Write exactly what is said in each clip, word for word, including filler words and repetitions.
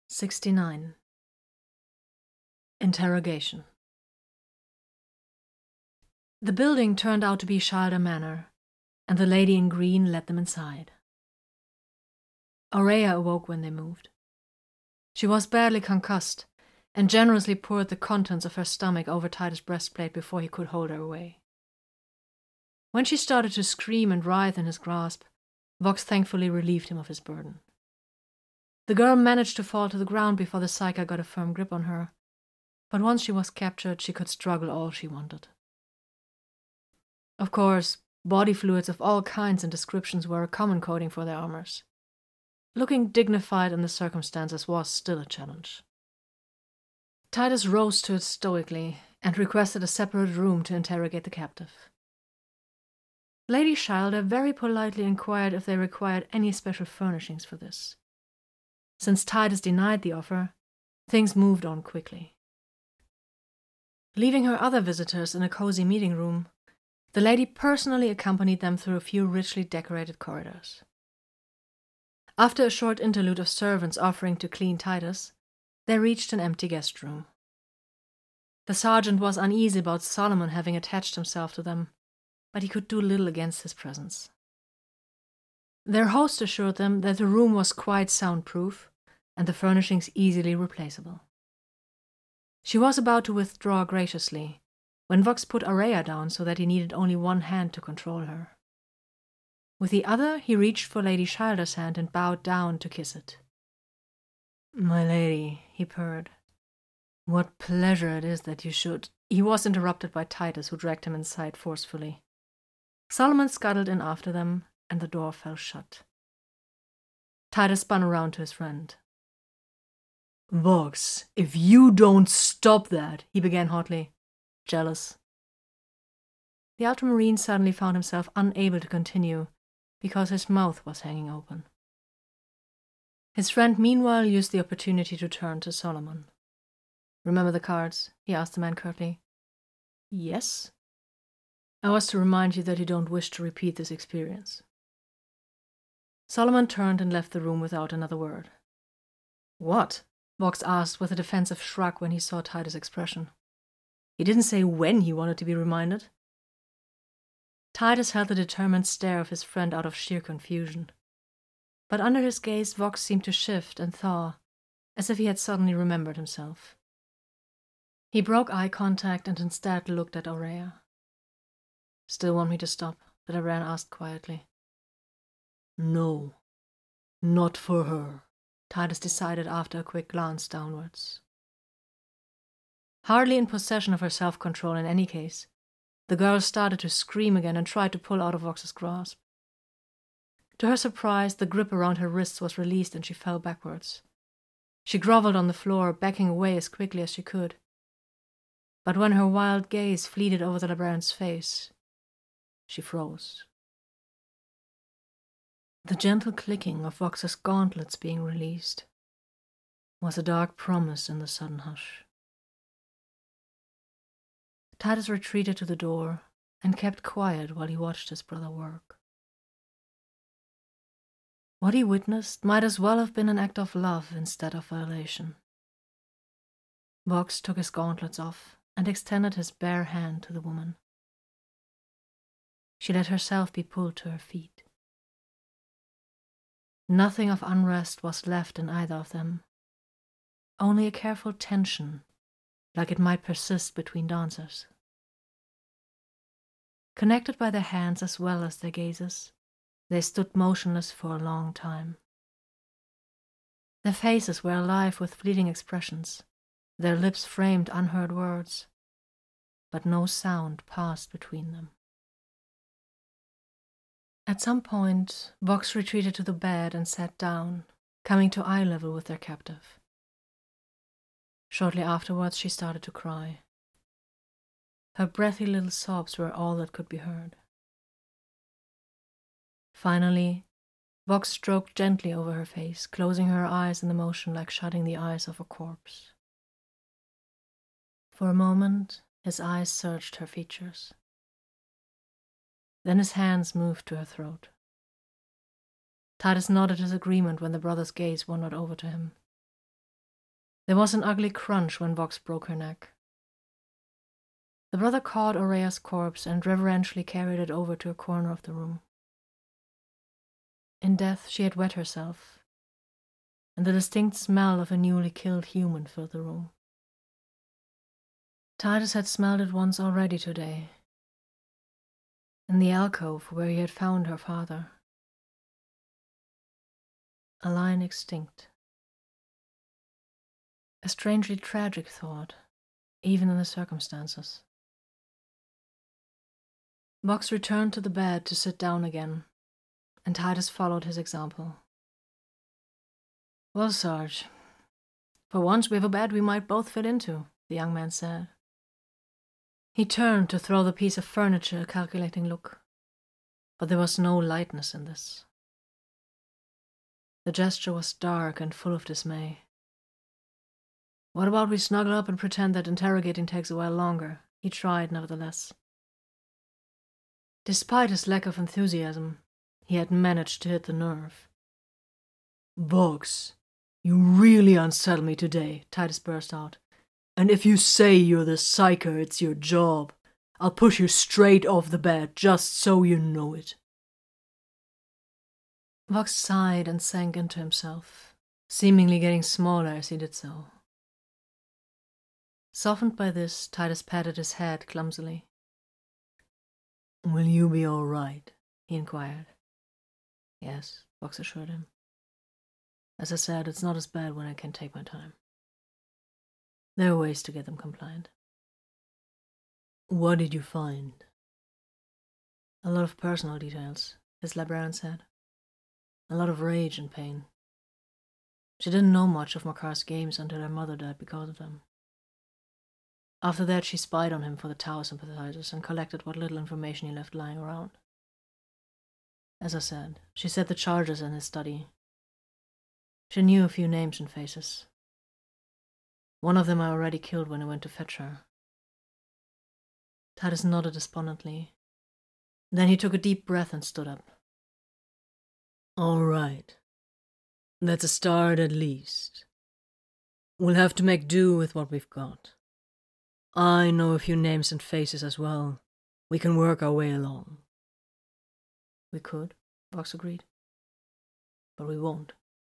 sixty-nine. Interrogation. The building turned out to be Schilder Manor, and the lady in green led them inside. Aurea awoke when they moved. She was badly concussed, and generously poured the contents of her stomach over Titus' breastplate before he could hold her away. When she started to scream and writhe in his grasp, Vox thankfully relieved him of his burden. The girl managed to fall to the ground before the Psyker got a firm grip on her, but once she was captured, she could struggle all she wanted. Of course, body fluids of all kinds and descriptions were a common coating for their armors. Looking dignified in the circumstances was still a challenge. Titus rose to it stoically and requested a separate room to interrogate the captive. Lady Schilder very politely inquired if they required any special furnishings for this. Since Titus denied the offer, things moved on quickly. Leaving her other visitors in a cozy meeting room, the lady personally accompanied them through a few richly decorated corridors. After a short interlude of servants offering to clean Titus, they reached an empty guest room. The sergeant was uneasy about Solomon having attached himself to them, but he could do little against his presence. Their host assured them that the room was quite soundproof and the furnishings easily replaceable. She was about to withdraw graciously when Vox put Aurea down so that he needed only one hand to control her. With the other, he reached for Lady Schilder's hand and bowed down to kiss it. "My lady," he purred, "what pleasure it is that you should—" He was interrupted by Titus, who dragged him inside forcefully. Solomon scuttled in after them, and the door fell shut. Titus spun around to his friend. "Vox, if you don't stop that," he began hotly. "Jealous." The ultramarine suddenly found himself unable to continue because his mouth was hanging open. His friend meanwhile used the opportunity to turn to Solomon. "Remember the cards?" he asked the man curtly. "Yes." "I was to remind you that you don't wish to repeat this experience." Solomon turned and left the room without another word. "What?" Vox asked with a defensive shrug when he saw Titus' expression. "He didn't say when he wanted to be reminded." Titus held the determined stare of his friend out of sheer confusion. But under his gaze, Vox seemed to shift and thaw, as if he had suddenly remembered himself. He broke eye contact and instead looked at Aurea. "Still want me to stop?" the Labaran asked quietly. "No, not for her," Titus decided after a quick glance downwards. Hardly in possession of her self-control in any case, the girl started to scream again and tried to pull out of Vox's grasp. To her surprise, the grip around her wrists was released and she fell backwards. She groveled on the floor, backing away as quickly as she could. But when her wild gaze fleeted over the Labaran's face, she froze. The gentle clicking of Vox's gauntlets being released was a dark promise in the sudden hush. Titus retreated to the door and kept quiet while he watched his brother work. What he witnessed might as well have been an act of love instead of violation. Vox took his gauntlets off and extended his bare hand to the woman. She let herself be pulled to her feet. Nothing of unrest was left in either of them, only a careful tension, like it might persist between dancers. Connected by their hands as well as their gazes, they stood motionless for a long time. Their faces were alive with fleeting expressions, their lips framed unheard words, but no sound passed between them. At some point, Vox retreated to the bed and sat down, coming to eye level with their captive. Shortly afterwards, she started to cry. Her breathy little sobs were all that could be heard. Finally, Vox stroked gently over her face, closing her eyes in the motion like shutting the eyes of a corpse. For a moment, his eyes searched her features. Then his hands moved to her throat. Titus nodded his agreement when the brother's gaze wandered over to him. There was an ugly crunch when Vox broke her neck. The brother caught Aurea's corpse and reverentially carried it over to a corner of the room. In death she had wet herself, and the distinct smell of a newly killed human filled the room. Titus had smelled it once already today, in the alcove where he had found her father. A lion extinct. A strangely tragic thought, even in the circumstances. Vox returned to the bed to sit down again, and Titus followed his example. "Well, Sarge, for once we have a bed we might both fit into," the young man said. He turned to throw the piece of furniture a calculating look, but there was no lightness in this. The gesture was dark and full of dismay. "What about we snuggle up and pretend that interrogating takes a while longer?" He tried, nevertheless. Despite his lack of enthusiasm, he had managed to hit the nerve. "Vox, you really unsettle me today," Titus burst out. "And if you say you're the psyker, it's your job. I'll push you straight off the bed, just so you know it." Vox sighed and sank into himself, seemingly getting smaller as he did so. Softened by this, Titus patted his head clumsily. "Will you be all right?" he inquired. "Yes," Vox assured him. "As I said, it's not as bad when I can take my time. There are ways to get them compliant." "What did you find?" "A lot of personal details," his librarian said. "A lot of rage and pain. She didn't know much of Makar's games until her mother died because of them. After that, she spied on him for the Tau sympathizers and collected what little information he left lying around. As I said, she set the charges in his study. She knew a few names and faces. One of them I already killed when I went to fetch her." Titus nodded despondently. Then he took a deep breath and stood up. "All right. That's a start at least. We'll have to make do with what we've got. I know a few names and faces as well. We can work our way along." "We could," Vox agreed. "But we won't."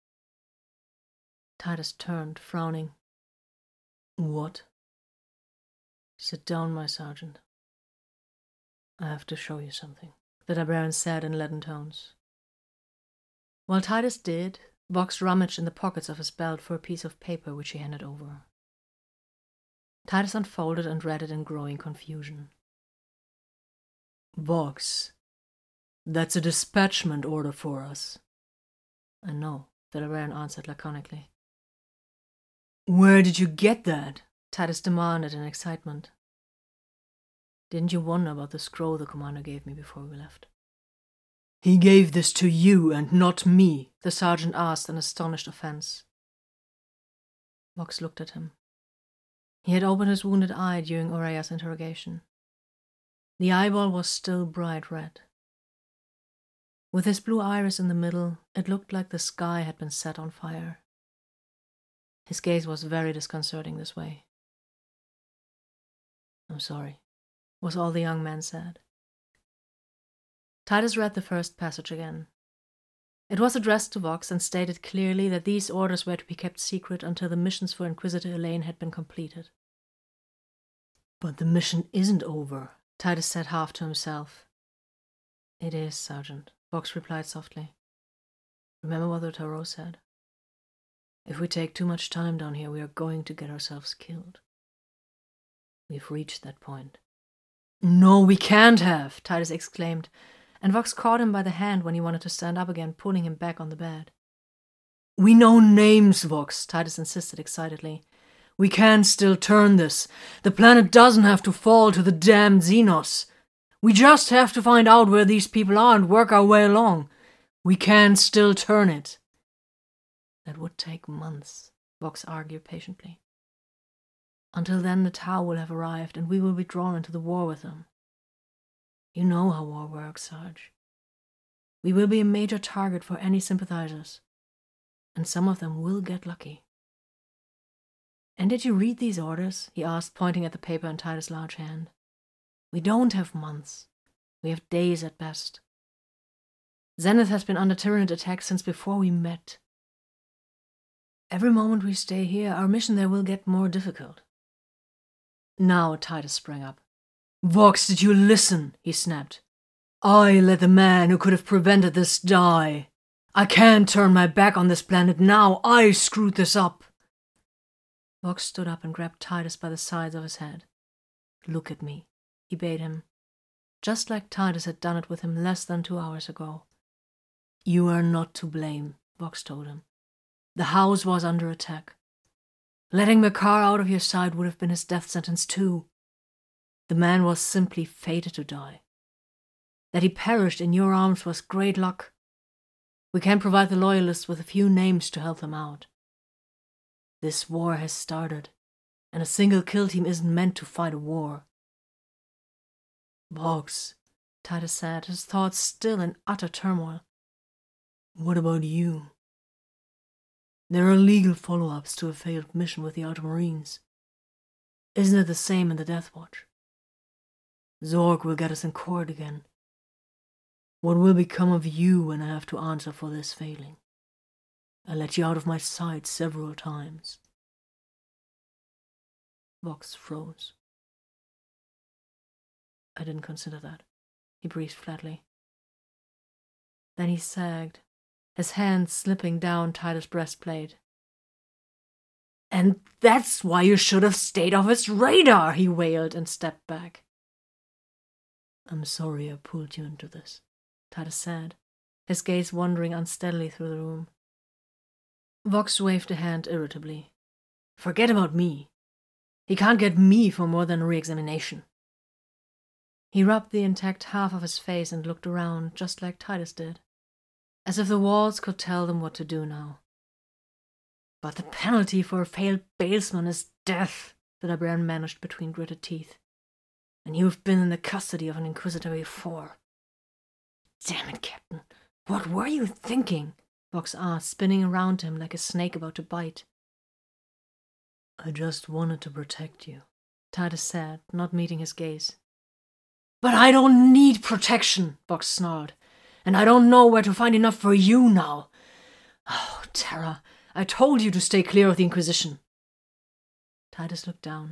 Titus turned, frowning. "What?" "Sit down, my sergeant. I have to show you something," the librarian said in leaden tones. While Titus did, Vox rummaged in the pockets of his belt for a piece of paper which he handed over. Titus unfolded and read it in growing confusion. "Vox, that's a dispatchment order for us." "I know," the librarian answered laconically. "Where did you get that?" Titus demanded in excitement. "Didn't you wonder about the scroll the commander gave me before we left?" "He gave this to you and not me," the sergeant asked in astonished offense. Vox looked at him. He had opened his wounded eye during Aurea's interrogation. The eyeball was still bright red. With his blue iris in the middle, it looked like the sky had been set on fire. His gaze was very disconcerting this way. "I'm sorry," was all the young man said. Titus read the first passage again. It was addressed to Vox and stated clearly that these orders were to be kept secret until the missions for Inquisitor Elaine had been completed. "But the mission isn't over," Titus said half to himself. "It is, Sergeant," Vox replied softly. "Remember what the Tarot said? If we take too much time down here, we are going to get ourselves killed. We've reached that point." "No, we can't have," Titus exclaimed, and Vox caught him by the hand when he wanted to stand up again, pulling him back on the bed. "We know names, Vox," Titus insisted excitedly. "We can still turn this. The planet doesn't have to fall to the damned Xenos. We just have to find out where these people are and work our way along. We can still turn it." "That would take months," Vox argued patiently. "Until then the Tau will have arrived and we will be drawn into the war with them. You know how war works, Sarge. We will be a major target for any sympathizers, and some of them will get lucky." And did you read these orders? He asked, pointing at the paper in Titus' large hand. We don't have months. We have days at best. Zenith has been under Tyranid attack since before we met. Every moment we stay here, our mission there will get more difficult. Now Titus sprang up. Vox, did you listen? He snapped. I let the man who could have prevented this die. I can't turn my back on this planet now. I screwed this up. Vox stood up and grabbed Titus by the sides of his head. Look at me, he bade him, just like Titus had done it with him less than two hours ago. You are not to blame, Vox told him. The house was under attack. Letting Makar out of your sight would have been his death sentence too. The man was simply fated to die. That he perished in your arms was great luck. We can provide the Loyalists with a few names to help them out. This war has started, and a single kill team isn't meant to fight a war. Vox, Titus said, his thoughts still in utter turmoil. What about you? There are legal follow-ups to a failed mission with the Ultramarines. Isn't it the same in the Death Watch? Zorg will get us in court again. What will become of you when I have to answer for this failing? I let you out of my sight several times. Vox froze. I didn't consider that, he breathed flatly. Then he sagged, his hand slipping down Titus' breastplate. And that's why you should have stayed off his radar, he wailed and stepped back. I'm sorry I pulled you into this, Titus said, his gaze wandering unsteadily through the room. Vox waved a hand irritably. Forget about me. He can't get me for more than a re-examination. He rubbed the intact half of his face and looked around, just like Titus did, as if the walls could tell them what to do now. But the penalty for a failed balesman is death, the Librarian managed between gritted teeth. And you've been in the custody of an Inquisitor before. Damn it, Captain. What were you thinking? Vox asked, spinning around him like a snake about to bite. I just wanted to protect you, Titus said, not meeting his gaze. But I don't need protection, Vox snarled. And I don't know where to find enough for you now. Oh, Terra, I told you to stay clear of the Inquisition. Titus looked down.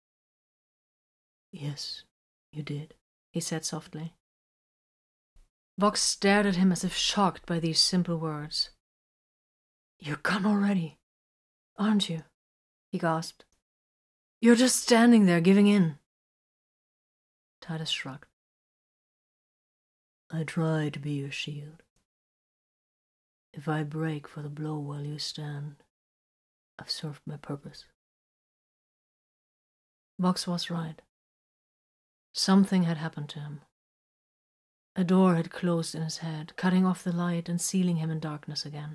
Yes, you did, he said softly. Vox stared at him as if shocked by these simple words. You're gone already, aren't you? He gasped. You're just standing there giving in. Titus shrugged. I try to be your shield. If I break for the blow while you stand, I've served my purpose. Vox was right. Something had happened to him. A door had closed in his head, cutting off the light and sealing him in darkness again.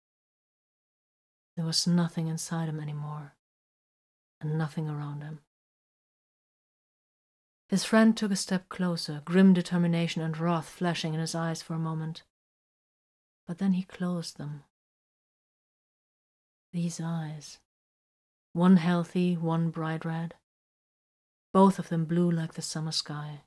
There was nothing inside him anymore, and nothing around him. His friend took a step closer, grim determination and wrath flashing in his eyes for a moment. But then he closed them. These eyes, one healthy, one bright red, both of them blue like the summer sky.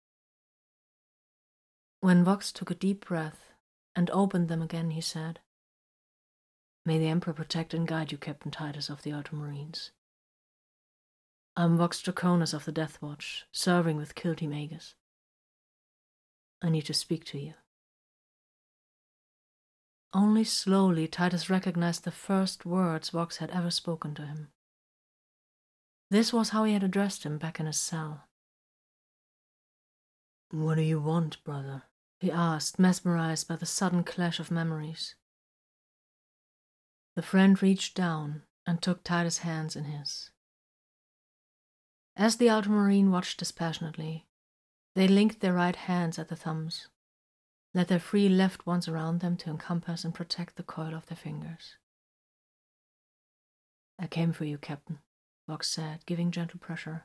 When Vox took a deep breath and opened them again, he said, May the Emperor protect and guide you, Captain Titus of the Ultramarines. I'm Vox Draconis of the Death Watch, serving with Kill Team Aegis. I need to speak to you. Only slowly Titus recognized the first words Vox had ever spoken to him. This was how he had addressed him back in his cell. What do you want, brother? He asked, mesmerized by the sudden clash of memories. The friend reached down and took Titus' hands in his. As the Ultramarine watched dispassionately, they linked their right hands at the thumbs, let their free left ones around them to encompass and protect the coil of their fingers. I came for you, Captain, Vox said, giving gentle pressure.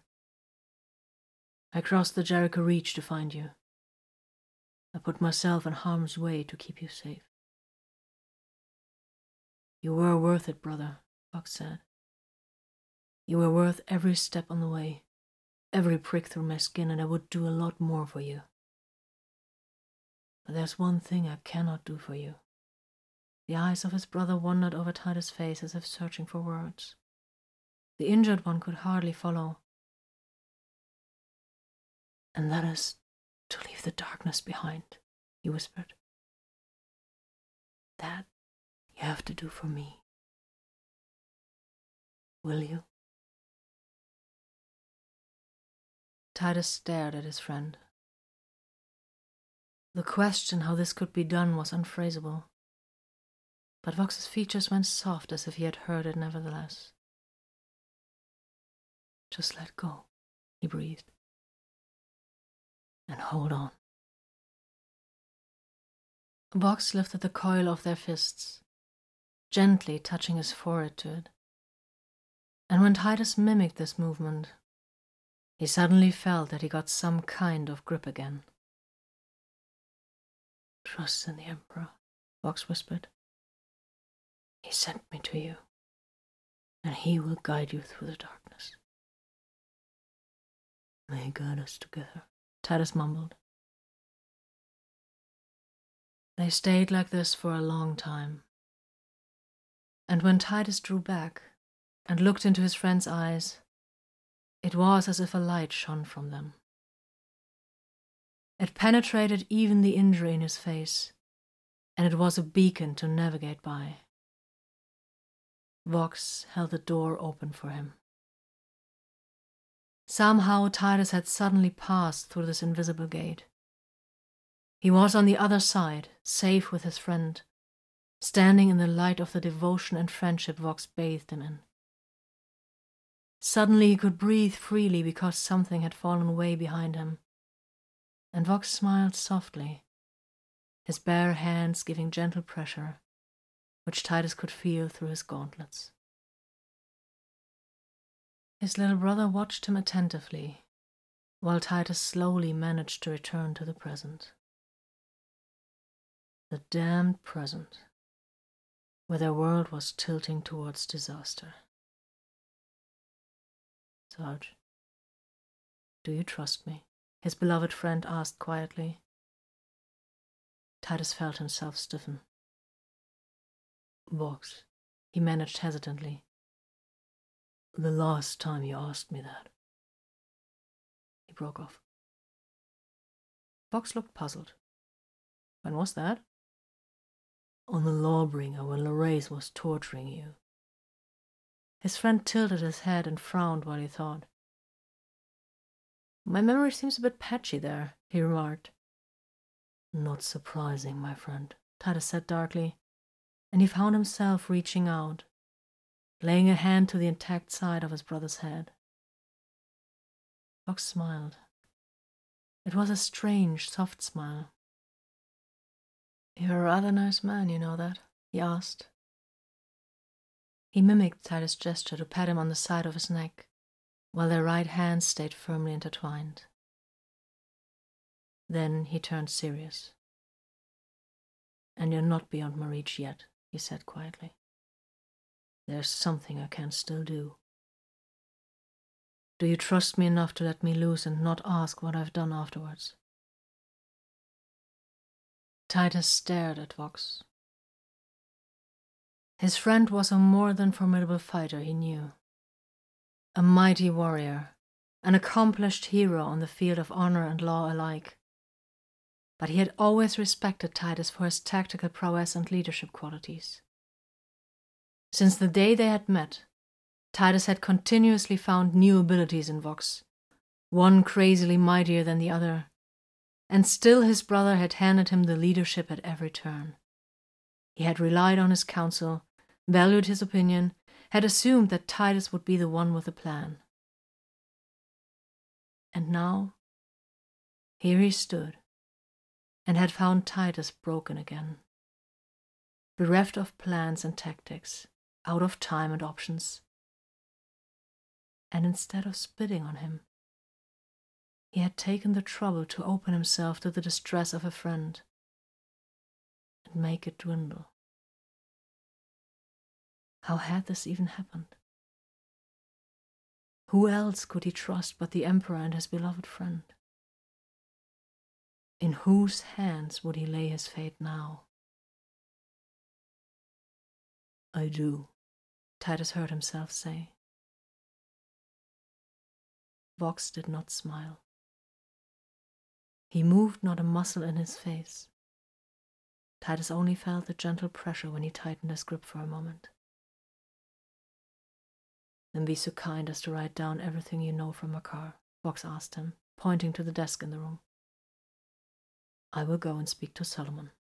I crossed the Jericho Reach to find you. I put myself in harm's way to keep you safe. You were worth it, brother, Vox said. You were worth every step on the way, every prick through my skin, and I would do a lot more for you. But there's one thing I cannot do for you." The eyes of his brother wandered over Titus' face as if searching for words. The injured one could hardly follow. "And that is to leave the darkness behind," he whispered. "That you have to do for me. Will you?" Titus stared at his friend. The question how this could be done was unphraseable, but Vox's features went soft as if he had heard it nevertheless. "Just let go," he breathed, "and hold on." Vox lifted the coil of their fists, gently touching his forehead to it, and when Titus mimicked this movement, he suddenly felt that he got some kind of grip again. "Trust in the Emperor," Vox whispered. "He sent me to you, and he will guide you through the darkness." "May he guide us together," Titus mumbled. They stayed like this for a long time, and when Titus drew back and looked into his friend's eyes, it was as if a light shone from them. It penetrated even the injury in his face, and it was a beacon to navigate by. Vox held the door open for him. Somehow Titus had suddenly passed through this invisible gate. He was on the other side, safe with his friend, standing in the light of the devotion and friendship Vox bathed him in. Suddenly he could breathe freely because something had fallen away behind him, and Vox smiled softly, his bare hands giving gentle pressure, which Titus could feel through his gauntlets. His little brother watched him attentively, while Titus slowly managed to return to the present. The damned present, where their world was tilting towards disaster. "Sarge, do you trust me?" his beloved friend asked quietly. Titus felt himself stiffen. "Vox," he managed hesitantly. "The last time you asked me that." He broke off. Vox looked puzzled. "When was that?" "On the Lawbringer, when Lorraise was torturing you." His friend tilted his head and frowned while he thought. "My memory seems a bit patchy there," he remarked. "Not surprising, my friend," Titus said darkly, and he found himself reaching out, laying a hand to the intact side of his brother's head. Vox smiled. It was a strange, soft smile. "You're a rather nice man, you know that?" he asked. He mimicked Titus' gesture to pat him on the side of his neck, while their right hands stayed firmly intertwined. Then he turned serious. "And you're not beyond my reach yet," he said quietly. "There's something I can still do. Do you trust me enough to let me loose and not ask what I've done afterwards?" Titus stared at Vox. His friend was a more than formidable fighter, he knew. A mighty warrior, an accomplished hero on the field of honor and law alike. But he had always respected Titus for his tactical prowess and leadership qualities. Since the day they had met, Titus had continuously found new abilities in Vox, one crazily mightier than the other, and still his brother had handed him the leadership at every turn. He had relied on his counsel, valued his opinion, had assumed that Titus would be the one with a plan. And now, here he stood, and had found Titus broken again. Bereft of plans and tactics, out of time and options. And instead of spitting on him, he had taken the trouble to open himself to the distress of a friend and make it dwindle. How had this even happened? Who else could he trust but the Emperor and his beloved friend? In whose hands would he lay his fate now? I do, Titus heard himself say. Vox did not smile. He moved not a muscle in his face. Titus only felt the gentle pressure when he tightened his grip for a moment. Then be so kind as to write down everything you know from Makar, Vox asked him, pointing to the desk in the room. I will go and speak to Solomon.